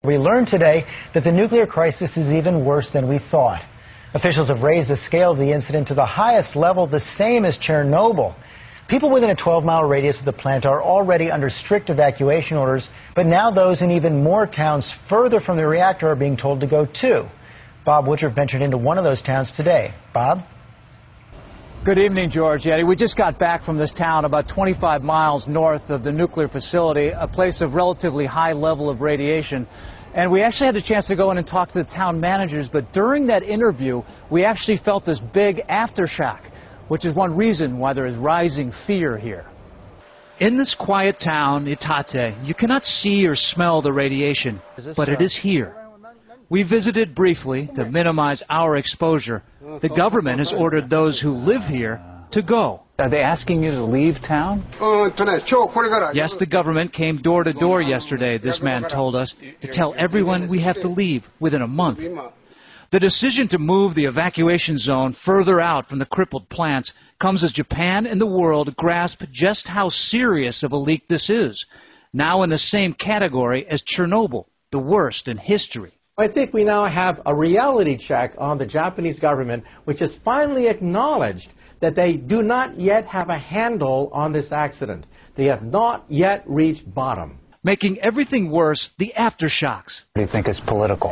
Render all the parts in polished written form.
We learned today that the nuclear crisis is even worse than we thought. Officials have raised the scale of the incident to the highest level, the same as Chernobyl. People within a 12-mile radius of the plant are already under strict evacuation orders, but now those in even more towns further from the reactor are being told to go too. Bob Woodruff ventured into one of those towns today. Bob? Good evening, George. Eddie, we just got back from this town about 25 miles north of the nuclear facility, a place of relatively high level of radiation. And we actually had the chance to go in and talk to the town managers, but during that interview, we actually felt this big aftershock, which is one reason why there is rising fear here. In this quiet town, Itate, you cannot see or smell the radiation, but it is here. We visited briefly to minimize our exposure. The government has ordered those who live here to go. Are they asking you to leave town? Yes, the government came door to door yesterday, this man told us, to tell everyone we have to leave within a month. The decision to move the evacuation zone further out from the crippled plants comes as Japan and the world grasp just how serious of a leak this is, now in the same category as Chernobyl, the worst in history. I think we now have a reality check on the Japanese government, which has finally acknowledged that they do not yet have a handle on this accident. They have not yet reached bottom. Making everything worse, the aftershocks. Do you think it's political?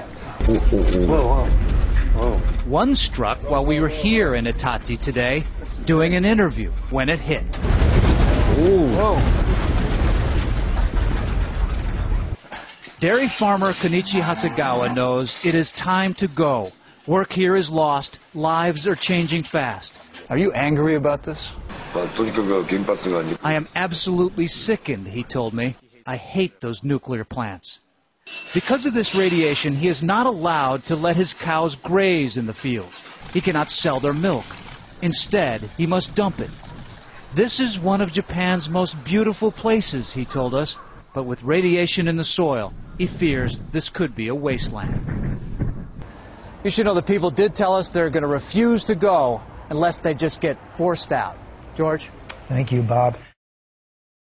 One struck while we were here in Itate today doing an interview when it hit. Dairy farmer Kenichi Hasegawa knows it is time to go. Work here is lost. Lives are changing fast. Are you angry about this? I am absolutely sickened, he told me. I hate those nuclear plants. Because of this radiation, he is not allowed to let his cows graze in the field. He cannot sell their milk. Instead, he must dump it. This is one of Japan's most beautiful places, he told us. But with radiation in the soil, he fears this could be a wasteland. You should know the people did tell us they're going to refuse to go unless they just get forced out. George? Thank you, Bob.